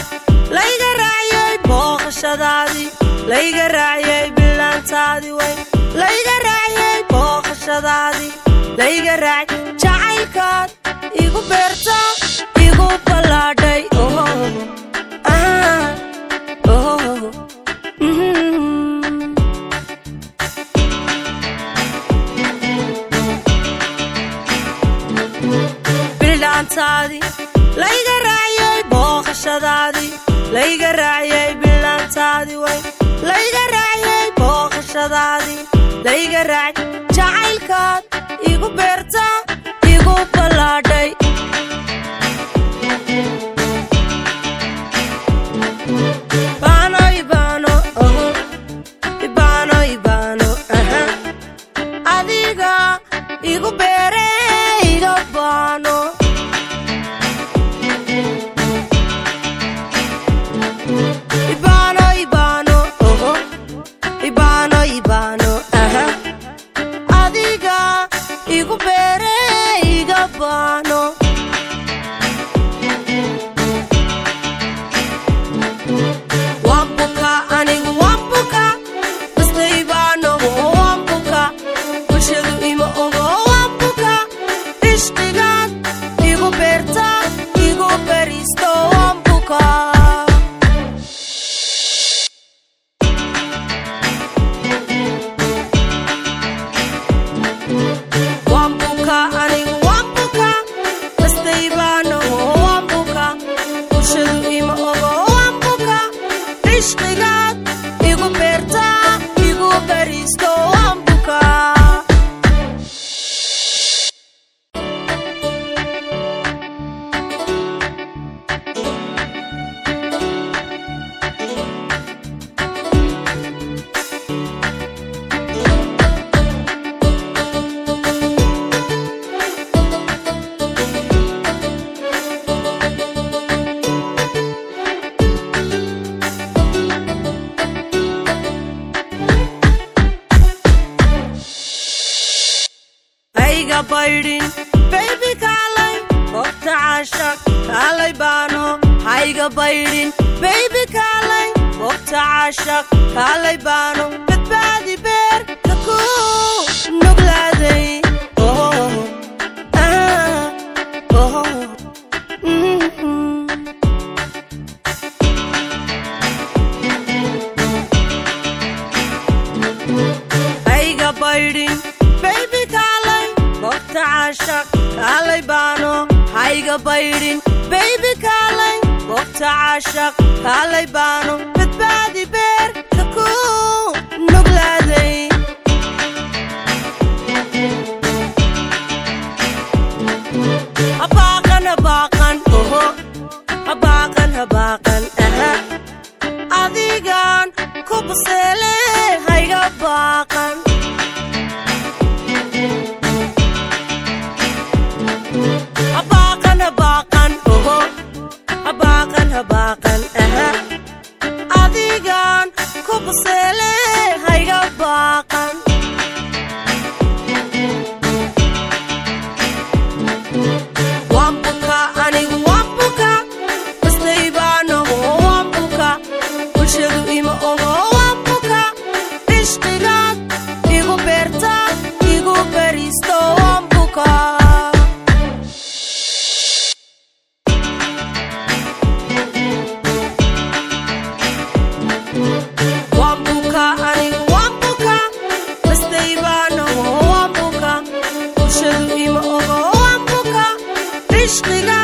layga raaciyay booqashadaadii layga raaciyay bilaantaadii way layga raaciyay booqashadaadii layga raac jacaylkaad igu beerta igu balaadhay bilaantaadii layga raaciyay booqashadaadii layga raaciyay bilaantaadii way layga raaciyay booqashadaadii layga raac jacaylkaad igu beerta igu balaadhay adiga igu beere iga baano adiga igu beere iga baano wambuka anigu wambuka bastaybaano wambuka bulshadu ima ogo wambuka ishqigaad igu beerta igu beristo wambuka anigu wambuka bastaybaano wambuka bulshadu ima ogo wambuka ishqigaad igu beerta igu beristo wambuka baydin baby kaalay waqti caashaq kaalay baano hayga baydin baby kaalay waqti caashaq kaalay baano badbaadi beer kaku nuglaaday hayga baydin baby kaalay waqti caashaq kaalay baano hayga baydin baby kaalay waqti caashaq kaalay baano badbaadi beer kaku nuglaaday habaqan adigan ku buseele hayga baaqan habaqan adigan ku buseele hayga baaqan wambuka anigu wambuka bastaybaano wambuka bulshadu ima ogo wambuka ishqigaad igu beerta igu beristo wambuka anigu wambuka bastaybaano wambuka bulshadu ima ogo wambuka ishqiga